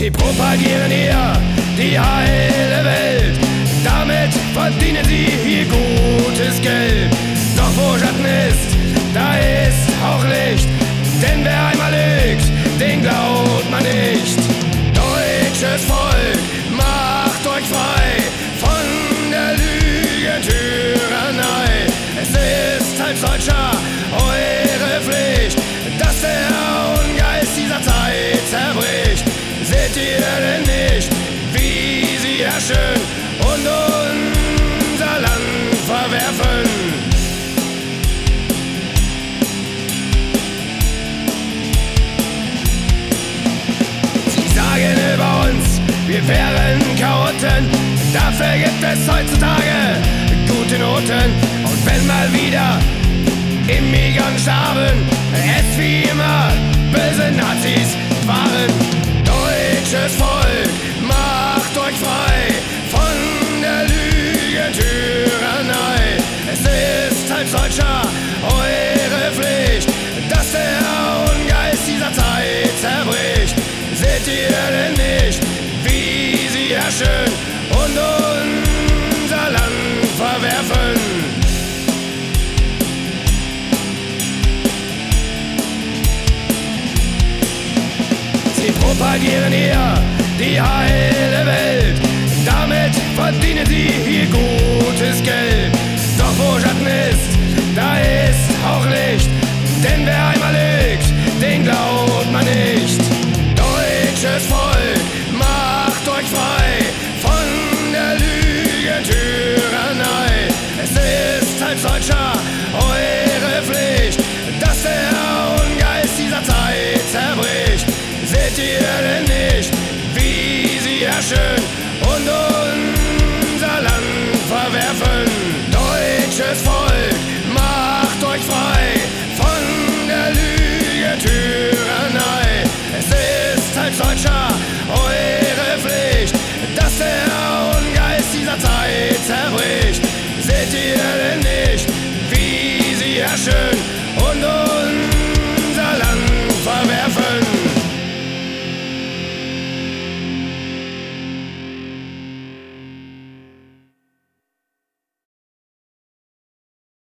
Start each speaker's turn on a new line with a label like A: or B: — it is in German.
A: Sie propagieren hier die heile Welt, damit verdienen sie hier gutes Geld. Doch wo Schatten ist, da ist auch Licht, denn wer einmal lügt, den glaubt man nicht. Deutsches Volk, macht euch frei von der Lügentyrannei. Es ist als Deutscher eure Pflicht, dass der Ungeist dieser Zeit zerbricht. Seht ihr denn nicht, wie sie herrschen und unser Land verwerfen? Sie sagen über uns, wir wären Chaoten, dafür gibt es heutzutage gute Noten. Und wenn mal wieder Immigranten starben, es wie immer böse Nazis waren. Deutsches Volk, macht euch frei von der Lügentyrannei. Es ist als Deutscher eure Pflicht, dass der Ungeist dieser Zeit zerbricht. Seht ihr denn nicht, wie sie herrschen und unser Land verwerfen? Sie propagieren hier die heile Welt, damit verdienen sie hier gutes Geld. Doch wo Schatten ist, da ist auch Licht, denn wer einmal lügt, den glaubt man nicht. Deutsches Volk, macht euch frei von der Lügentyrannei. Es ist als Deutscher eure Pflicht, dass der Ungeist dieser Zeit zerbricht. Seht ihr denn nicht, wie sie herrschen und unser Land verwerfen? Deutsches Volk, macht euch frei von der Lügentyrannei. Es ist als Deutscher eure Pflicht, dass der Ungeist dieser Zeit zerbricht. Seht ihr denn nicht, wie sie herrschen